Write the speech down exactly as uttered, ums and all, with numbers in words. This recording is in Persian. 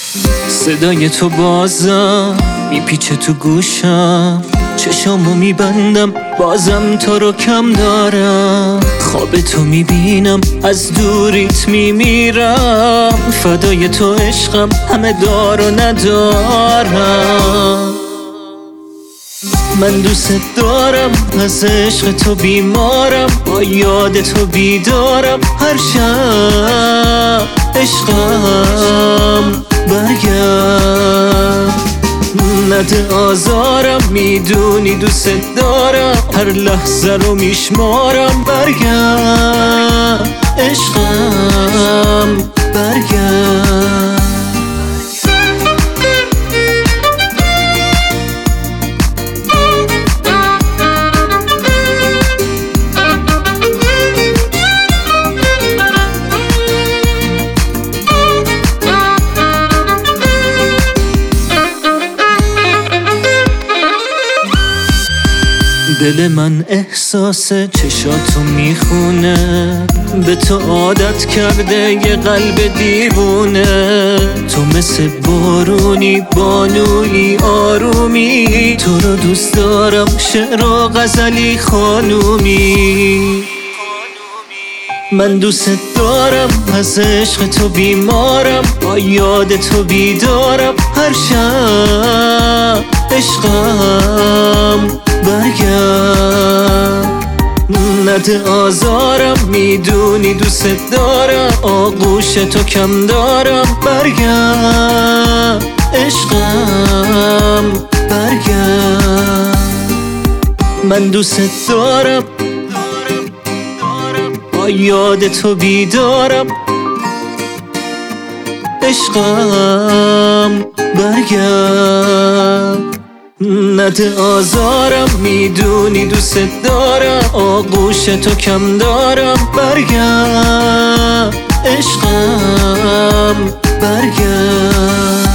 صدای تو بازم میپیچه تو گوشم، چشامو میبندم بازم تو رو کم دارم. خواب تو میبینم از دوریت میمیرم، فدای تو عشقم همه دار و ندارم. من دوست دارم از عشق تو بیمارم، با یاد تو بیدارم هر شب. عشقم برگرد نده آزارم، میدونی دوست دارم هر لحظه رو میشمارم. برگرد عشقم برگرد. دل من احساس چشاتو میخونه، به تو عادت کرده یه قلب دیوونه. تو مثل بارونی بانویی آرومی، تو رو دوست دارم شعر و غزلی خانومی. من دوست دارم از عشق تو بیمارم، با یاد تو بیدارم هر شب. عشقم برگرد نده آزارم، میدونی دوست دارم آغوش تو کم دارم. برگرد عشقم برگرد. من دوست دارم با یاد تو بیدارم. عشقم برگرد نده آزارم، میدونی دوست دارم آغوش تو کم دارم. برگرد عشقم برگرد.